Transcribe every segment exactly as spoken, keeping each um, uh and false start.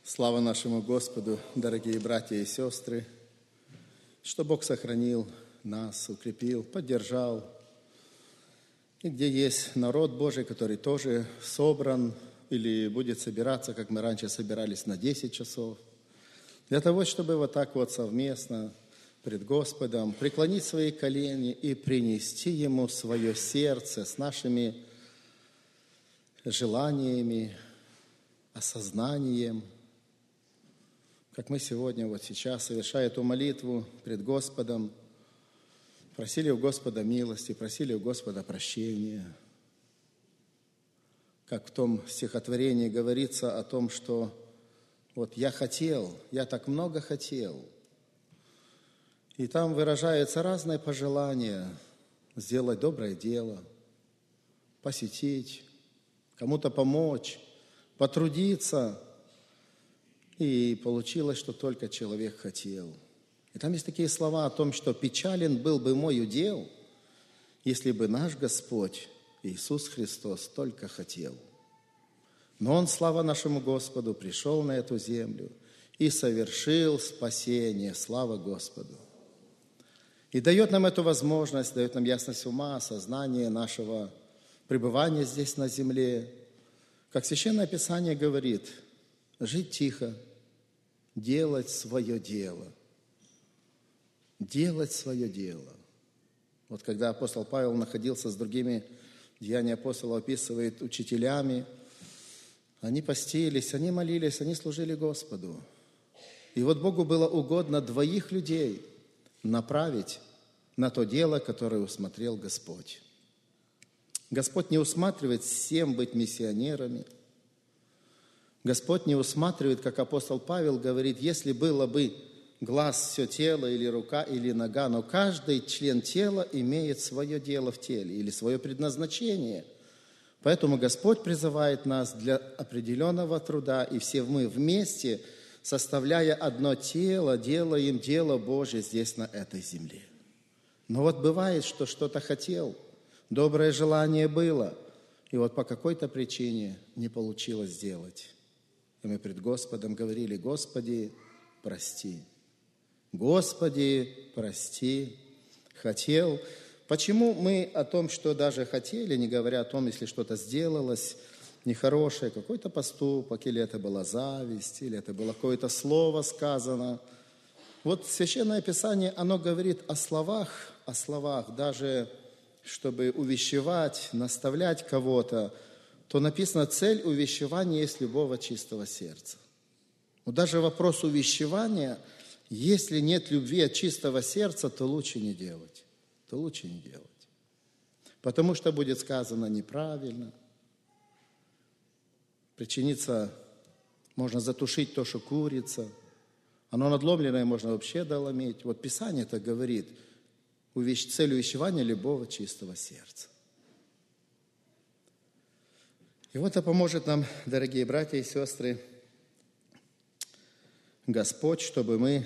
Слава нашему Господу, дорогие братья и сестры, что Бог сохранил нас, укрепил, поддержал. И где есть народ Божий, который тоже собран или будет собираться, как мы раньше собирались на десять часов, для того, чтобы вот так вот совместно пред Господом преклонить свои колени и принести Ему свое сердце с нашими желаниями, осознанием, как мы сегодня, вот сейчас, совершая эту молитву пред Господом, просили у Господа милости, просили у Господа прощения. Как в том стихотворении говорится о том, что вот я хотел, я так много хотел. И там выражается разное пожелание сделать доброе дело, посетить, кому-то помочь, потрудиться. И получилось, что только человек хотел. И там есть такие слова о том, что печален был бы мой удел, если бы наш Господь Иисус Христос только хотел. Но Он, слава нашему Господу, пришел на эту землю и совершил спасение, слава Господу. И дает нам эту возможность, дает нам ясность ума, осознание нашего пребывания здесь на земле. Как Священное Писание говорит, жить тихо, делать свое дело. Делать свое дело. Вот когда апостол Павел находился с другими, Деяния апостола описывает, учителями, они постились, они молились, они служили Господу. И вот Богу было угодно двоих людей направить на то дело, которое усмотрел Господь. Господь не усматривает всем быть миссионерами. Господь не усматривает, как апостол Павел говорит, если было бы глаз все тело, или рука, или нога, но каждый член тела имеет свое дело в теле или свое предназначение. Поэтому Господь призывает нас для определенного труда, и все мы вместе, составляя одно тело, делаем дело Божие здесь, на этой земле. Но вот бывает, что что-то хотел, доброе желание было, и вот по какой-то причине не получилось сделать. И мы пред Господом говорили: Господи, прости. Господи, прости. Хотел. Почему мы о том, что даже хотели, не говоря о том, если что-то сделалось нехорошее, какой-то поступок, или это была зависть, или это было какое-то слово сказано. Вот Священное Писание, оно говорит о словах, о словах, даже чтобы увещевать, наставлять кого-то, то написано, цель увещевания есть любого чистого сердца. Но даже вопрос увещевания, если нет любви от чистого сердца, то лучше не делать. То лучше не делать. Потому что будет сказано неправильно. Причиниться, можно затушить то, что курица. Оно надломленное можно вообще доломить. Вот Писание это говорит. Цель увещевания любого чистого сердца. И вот это поможет нам, дорогие братья и сестры, Господь, чтобы мы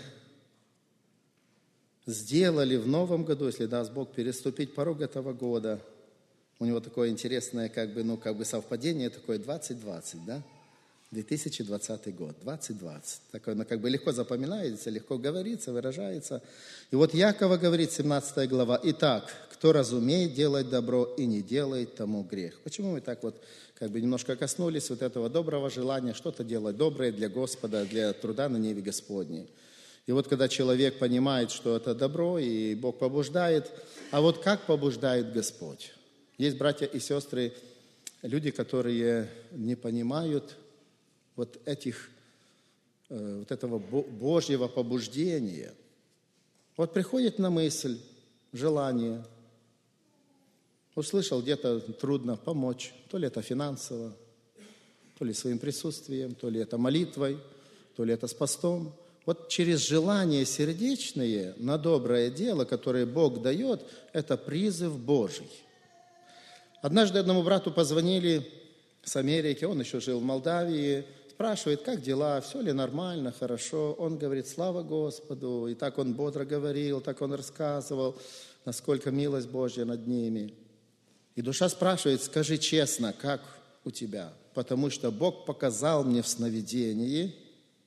сделали в новом году, если даст Бог, переступить порог этого года. У него такое интересное, как бы, ну, как бы совпадение такое двадцать двадцать, да? две тысячи двадцатый год, двадцать двадцать. Такое, ну, как бы легко запоминается, легко говорится, выражается. И вот Якова говорит, семнадцатая глава, «Итак, кто разумеет делать добро и не делает, тому грех». Почему мы так вот как бы немножко коснулись вот этого доброго желания что-то делать доброе для Господа, для труда на ниве Господней. И вот когда человек понимает, что это добро, и Бог побуждает, а вот как побуждает Господь? Есть братья и сестры, люди, которые не понимают вот этих, вот этого Божьего побуждения. Вот приходит на мысль, желание, услышал, где-то трудно помочь, то ли это финансово, то ли своим присутствием, то ли это молитвой, то ли это с постом. Вот через желание сердечное на доброе дело, которое Бог дает, это призыв Божий. Однажды одному брату позвонили с Америки, он еще жил в Молдавии, спрашивает, как дела, все ли нормально, хорошо. Он говорит, слава Господу. И так он бодро говорил, так он рассказывал, насколько милость Божья над ними. И душа спрашивает, скажи честно, как у тебя? Потому что Бог показал мне в сновидении,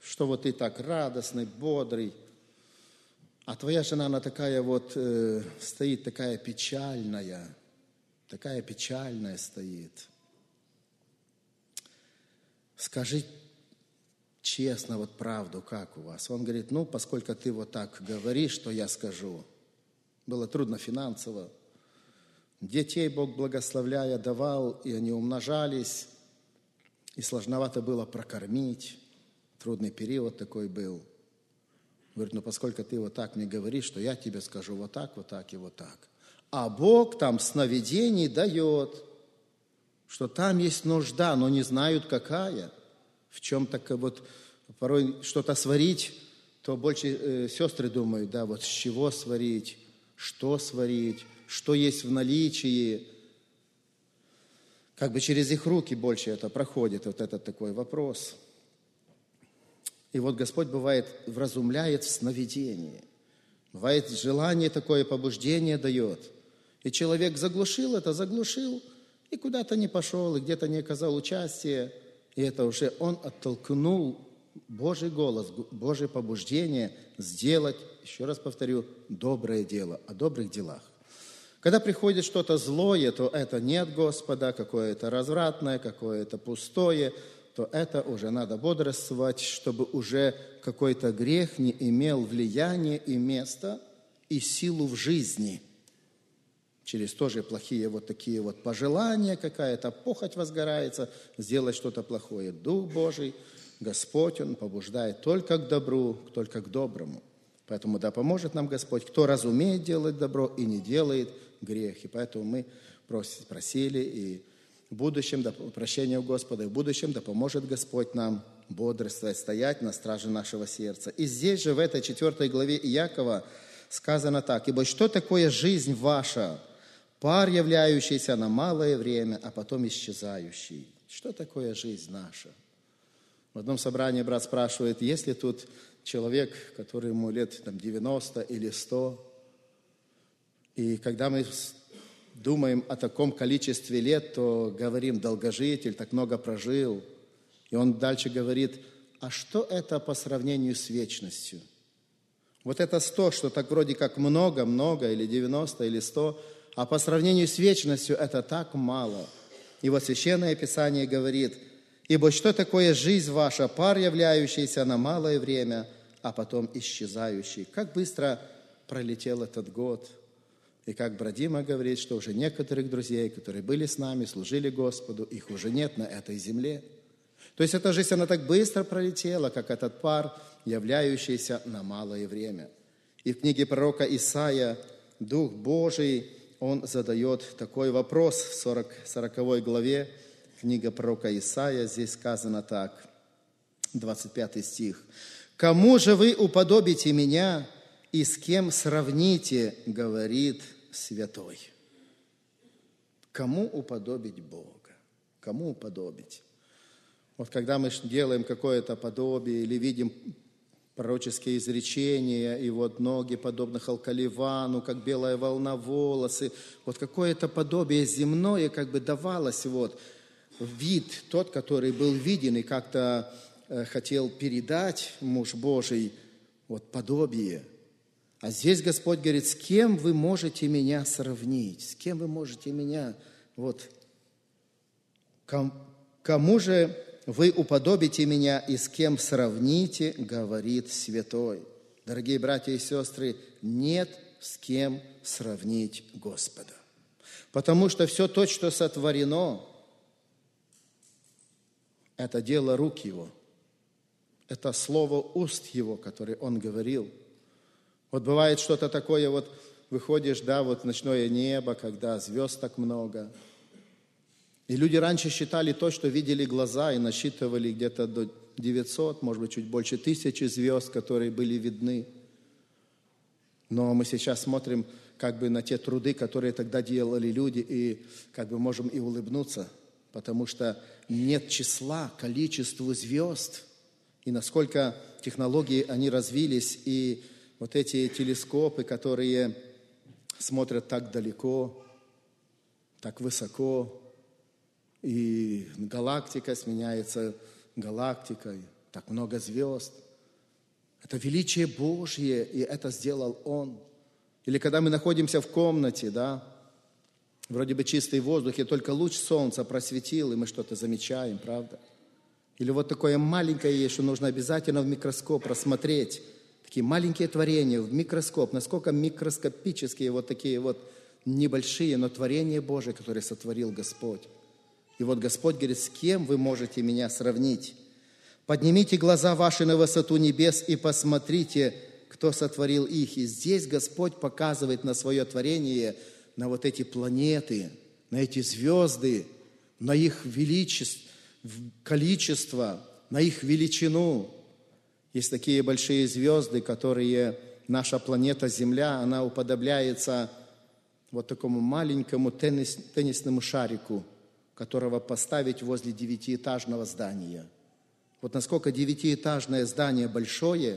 что вот ты так радостный, бодрый, а твоя жена, она такая вот э, стоит, такая печальная, такая печальная стоит. Скажи честно, вот правду, как у вас? Он говорит, ну, поскольку ты вот так говоришь, что я скажу. Было трудно финансово. Детей Бог, благословляя, давал, и они умножались, и сложновато было прокормить. Трудный период такой был. Говорит, ну, поскольку ты вот так мне говоришь, что я тебе скажу вот так, вот так и вот так. А Бог там сновидений дает, что там есть нужда, но не знают, какая. В чем так вот порой что-то сварить, то больше э, сестры думают, да, вот с чего сварить, что сварить, что есть в наличии. Как бы через их руки больше это проходит, вот этот такой вопрос. И вот Господь, бывает, вразумляет в сновидении. Бывает, желание такое, побуждение дает. И человек заглушил это, заглушил, и куда-то не пошел, и где-то не оказал участия. И это уже он оттолкнул Божий голос, Божье побуждение сделать, еще раз повторю, доброе дело, о добрых делах. Когда приходит что-то злое, то это не от Господа, какое-то развратное, какое-то пустое, то это уже надо бодрствовать, чтобы уже какой-то грех не имел влияния и места, и силу в жизни. Через тоже плохие вот такие вот пожелания, какая-то похоть возгорается, сделать что-то плохое. Дух Божий, Господь, Он побуждает только к добру, только к доброму. Поэтому да поможет нам Господь, кто разумеет делать добро и не делает грех. И поэтому мы просили и в будущем, да, прощения у Господа, и в будущем да поможет Господь нам бодрствовать, стоять на страже нашего сердца. И здесь же в этой четвертой главе Иакова сказано так: «Ибо что такое жизнь ваша? Пар, являющийся на малое время, а потом исчезающий». Что такое жизнь наша? В одном собрании брат спрашивает, есть ли тут человек, который ему лет там, девяносто или сто. И когда мы думаем о таком количестве лет, то говорим долгожитель, так много прожил. И он дальше говорит, а что это по сравнению с вечностью? Вот это сто, что так вроде как много, много, или девяносто, или сто, а по сравнению с вечностью это так мало. И вот Священное Писание говорит, ибо что такое жизнь ваша, пар, являющийся на малое время, а потом исчезающий. Как быстро пролетел этот год. И как Брадима говорит, что уже некоторых друзей, которые были с нами, служили Господу, их уже нет на этой земле. То есть эта жизнь, она так быстро пролетела, как этот пар, являющийся на малое время. И в книге пророка Исаия Дух Божий, он задает такой вопрос в сороковой главе, книга пророка Исаия, здесь сказано так, двадцать пятый стих. «Кому же вы уподобите меня, и с кем сравните, говорит святой». Кому уподобить Бога? Кому уподобить? Вот когда мы делаем какое-то подобие или видим пророческие изречения, и вот ноги подобны халкаливану, как белая волна волосы, вот какое-то подобие земное как бы давалось вот вид тот, который был виден и как-то э, хотел передать муж Божий, вот подобие. А здесь Господь говорит, с кем вы можете меня сравнить? С кем вы можете меня, вот, ком, кому же вы уподобите меня и с кем сравните, говорит святой. Дорогие братья и сестры, нет с кем сравнить Господа. Потому что все то, что сотворено, это дело рук Его. Это слово уст Его, которое Он говорил. Вот бывает что-то такое, вот выходишь, да, вот в ночное небо, когда звезд так много. И люди раньше считали то, что видели глаза, и насчитывали где-то до девятисот, может быть, чуть больше тысячи звезд, которые были видны. Но мы сейчас смотрим как бы на те труды, которые тогда делали люди, и как бы можем и улыбнуться, потому что нет числа, количеству звезд. И насколько технологии, они развились, и вот эти телескопы, которые смотрят так далеко, так высоко, и галактика сменяется галактикой, так много звезд. Это величие Божье, и это сделал Он. Или когда мы находимся в комнате, да, вроде бы чистый воздух, и только луч солнца просветил, и мы что-то замечаем, правда? Или вот такое маленькое есть, что нужно обязательно в микроскоп рассмотреть. Такие маленькие творения в микроскоп, насколько микроскопические вот такие вот небольшие, но творения Божие, которые сотворил Господь. И вот Господь говорит, с кем вы можете меня сравнить? Поднимите глаза ваши на высоту небес и посмотрите, кто сотворил их. И здесь Господь показывает на свое творение, на вот эти планеты, на эти звезды, на их величество, количество, на их величину. Есть такие большие звезды, которые наша планета Земля, она уподобляется вот такому маленькому теннис, теннисному шарику, которого поставить возле девятиэтажного здания. Вот насколько девятиэтажное здание большое,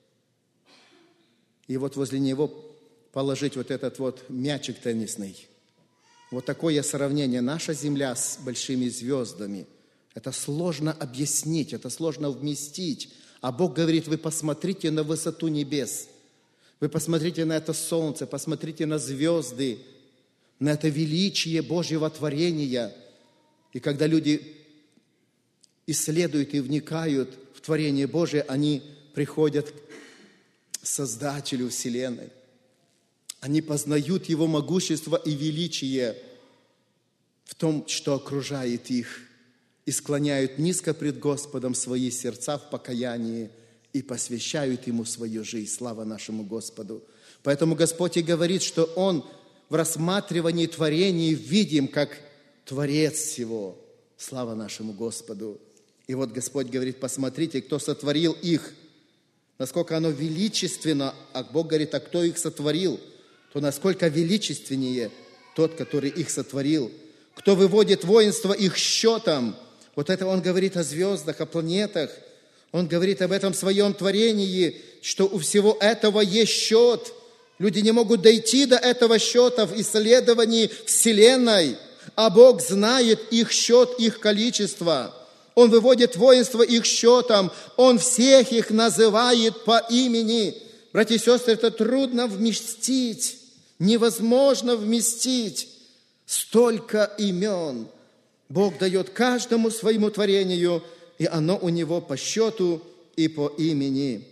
и вот возле него положить вот этот вот мячик теннисный. Вот такое сравнение. Наша Земля с большими звездами. Это сложно объяснить, это сложно вместить. А Бог говорит, вы посмотрите на высоту небес. Вы посмотрите на это солнце, посмотрите на звезды, на это величие Божьего творения. И когда люди исследуют и вникают в творение Божие, они приходят к Создателю Вселенной. Они познают Его могущество и величие в том, что окружает их, и склоняют низко пред Господом свои сердца в покаянии и посвящают Ему свою жизнь. Слава нашему Господу! Поэтому Господь и говорит, что Он в рассматривании творений видим, как Творец всего. Слава нашему Господу! И вот Господь говорит, посмотрите, кто сотворил их, насколько оно величественно, а Бог говорит, а кто их сотворил, то насколько величественнее тот, который их сотворил. Кто выводит воинство их счетом. Вот это Он говорит о звездах, о планетах. Он говорит об этом своем творении, что у всего этого есть счет. Люди не могут дойти до этого счета в исследовании Вселенной, а Бог знает их счет, их количество. Он выводит воинство их счетом, Он всех их называет по имени. Братья и сестры, это трудно вместить, невозможно вместить столько имен. Бог дает каждому своему творению, и оно у Него по счету и по имени.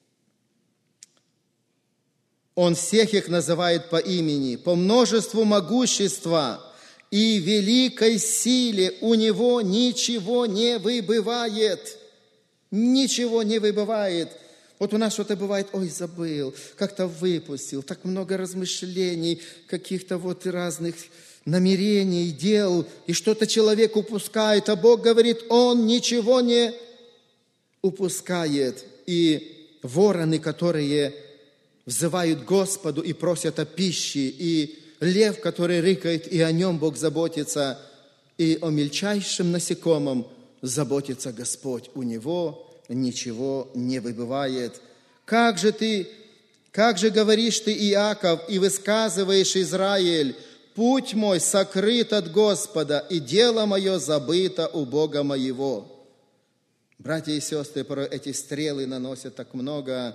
Он всех их называет по имени, по множеству могущества и великой силе у Него ничего не выбывает. Ничего не выбывает. Вот у нас что-то бывает, ой, забыл, как-то выпустил, так много размышлений, каких-то вот разных намерений, дел, и что-то человек упускает, а Бог говорит, Он ничего не упускает. И вороны, которые взывают Господу и просят о пище, и лев, который рыкает, и о нем Бог заботится, и о мельчайшем насекомом заботится Господь. У Него ничего не выбывает. Как же ты, как же говоришь ты, Иаков, и высказываешь, Израиль, путь мой сокрыт от Господа, и дело мое забыто у Бога моего. Братья и сестры, порой эти стрелы наносят так много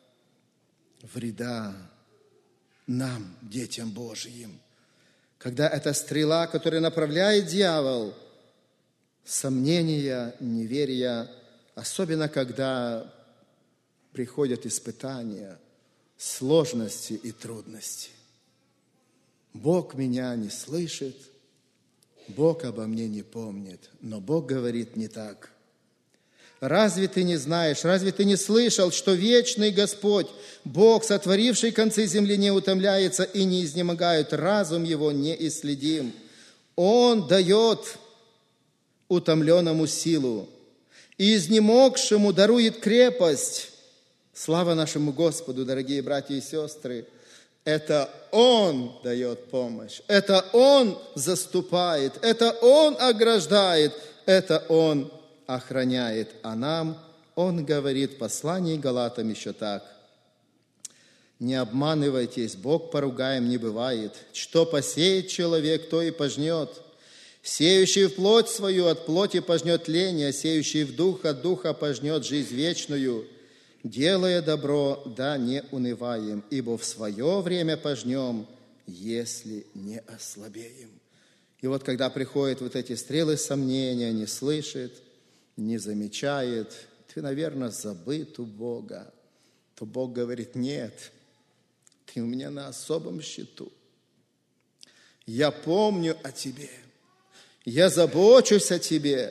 вреда нам, детям Божьим. Когда эта стрела, которую направляет дьявол, сомнения, неверия, особенно когда приходят испытания, сложности и трудности. Бог меня не слышит, Бог обо мне не помнит, но Бог говорит не так. Разве ты не знаешь, разве ты не слышал, что вечный Господь, Бог, сотворивший концы земли, не утомляется и не изнемогает, разум его неисследим. Он дает утомленному силу, и изнемогшему дарует крепость. Слава нашему Господу, дорогие братья и сестры! Это Он дает помощь, это Он заступает, это Он ограждает, это Он охраняет. А нам Он говорит в послании Галатам еще так. Не обманывайтесь, Бог поругаем не бывает. Что посеет человек, то и пожнет. Сеющий в плоть свою от плоти пожнет тление, сеющий в дух от духа пожнет жизнь вечную. Делая добро, да не унываем, ибо в свое время пожнем, если не ослабеем». И вот когда приходят вот эти стрелы сомнения, не слышит, не замечает, ты, наверное, забыт у Бога, то Бог говорит: нет, ты у меня на особом счету. Я помню о тебе, я забочусь о тебе.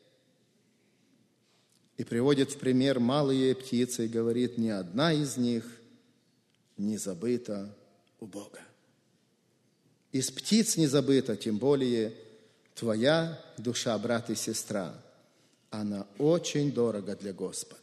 И приводит в пример малые птицы и говорит: ни одна из них не забыта у Бога. Из птиц не забыта, тем более твоя душа, брат и сестра. Она очень дорога для Господа.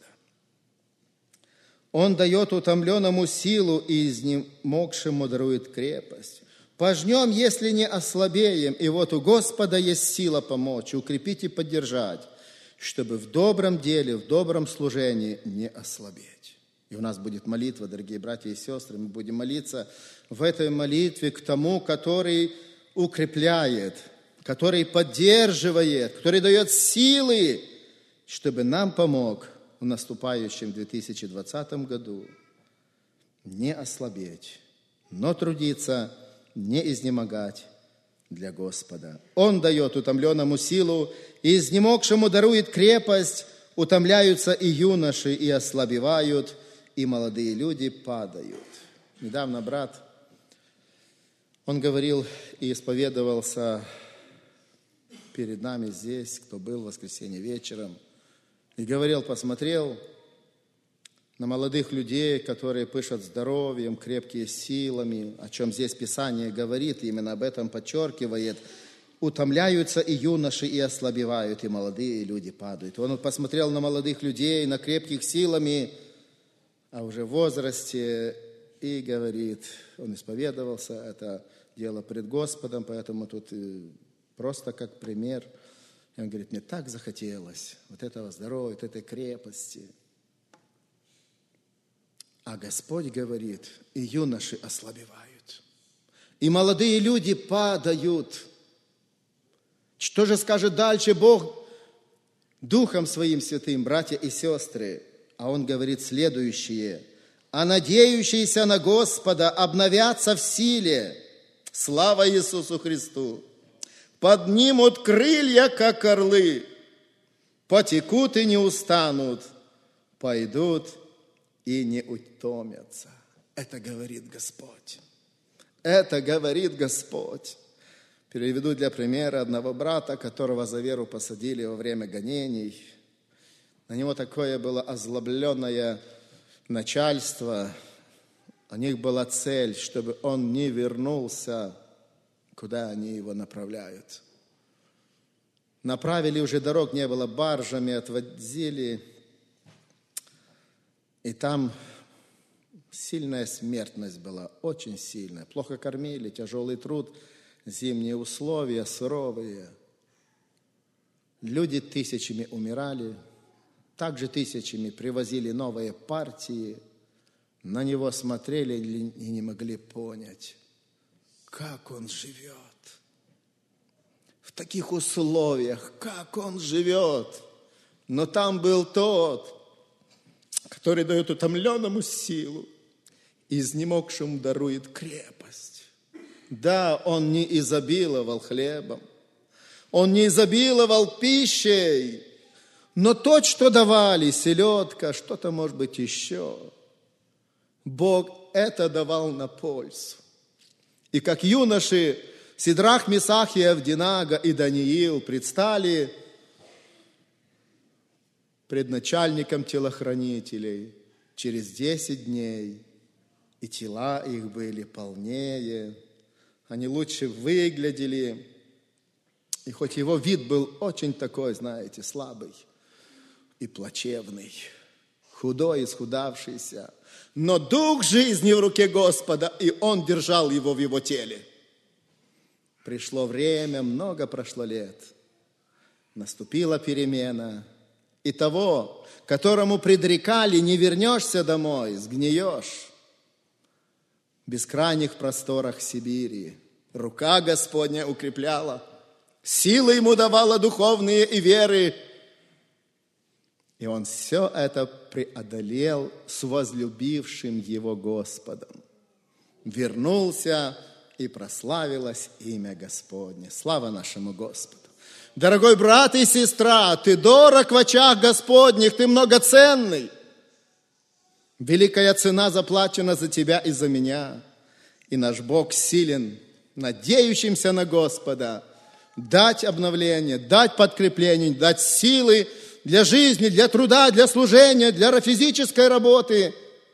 Он дает утомленному силу, и изнемогшему дарует крепость. Пожнем, если не ослабеем, и вот у Господа есть сила помочь, укрепить и поддержать, чтобы в добром деле, в добром служении не ослабеть. И у нас будет молитва, дорогие братья и сестры, мы будем молиться в этой молитве к тому, который укрепляет, который поддерживает, который дает силы, чтобы нам помог в наступающем две тысячи двадцатом году не ослабеть, но трудиться, не изнемогать для Господа. Он дает утомленному силу, и изнемогшему дарует крепость. Утомляются и юноши, и ослабевают, и молодые люди падают. Недавно брат, он говорил и исповедовался перед нами здесь, кто был в воскресенье вечером, и говорил, посмотрел на молодых людей, которые пышут здоровьем, крепкие силами, о чем здесь Писание говорит, именно об этом подчеркивает. Утомляются и юноши, и ослабевают, и молодые люди падают. Он посмотрел на молодых людей, на крепких силами, а уже в возрасте, и говорит, он исповедовался, это дело пред Господом, поэтому тут просто как пример. И он говорит, мне так захотелось вот этого здоровья, вот этой крепости. А Господь говорит, и юноши ослабевают, и молодые люди падают. Что же скажет дальше Бог Духом Своим Святым, братья и сестры? А Он говорит следующее. «А надеющиеся на Господа обновятся в силе». Слава Иисусу Христу! «Поднимут крылья, как орлы, потекут и не устанут, пойдут и не утомятся». Это говорит Господь. Это говорит Господь. Переведу для примера одного брата, которого за веру посадили во время гонений. На него такое было озлобленное начальство. У них была цель, чтобы он не вернулся, куда они его направляют. Направили, уже дорог не было, баржами отвозили. И там сильная смертность была, очень сильная. Плохо кормили, тяжелый труд, зимние условия, суровые. Люди тысячами умирали, также тысячами привозили новые партии. На него смотрели и не могли понять, как он живет. В таких условиях, как он живет. Но там был тот, который дает утомленному силу, изнемогшему дарует крепость. Да, он не изобиловал хлебом, он не изобиловал пищей, но то, что давали, селедка, что-то, может быть, еще, Бог это давал на пользу. И как юноши Сидрах, Месах и Авдинага и Даниил предстали пред начальником телохранителей через десять дней, и тела их были полнее, они лучше выглядели, и хоть его вид был очень такой, знаете, слабый и плачевный, худой, исхудавшийся, но дух жизни в руке Господа, и он держал его в его теле. Пришло время, много прошло лет, наступила перемена, и того, которому предрекали, не вернешься домой, сгниешь. В бескрайних просторах Сибири рука Господня укрепляла, Силы ему давала духовные и веры. И он все это преодолел с возлюбившим его Господом. Вернулся, и прославилось имя Господне. Слава нашему Господу. Дорогой брат и сестра, ты дорог в очах Господних, ты многоценный. Великая цена заплачена за тебя и за меня. И наш Бог силен, надеющимся на Господа, дать обновление, дать подкрепление, дать силы для жизни, для труда, для служения, для физической работы.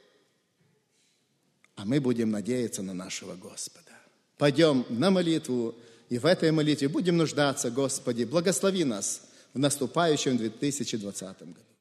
А мы будем надеяться на нашего Господа. Пойдем на молитву, и в этой молитве будем нуждаться, Господи, благослови нас в наступающем две тысячи двадцатом году.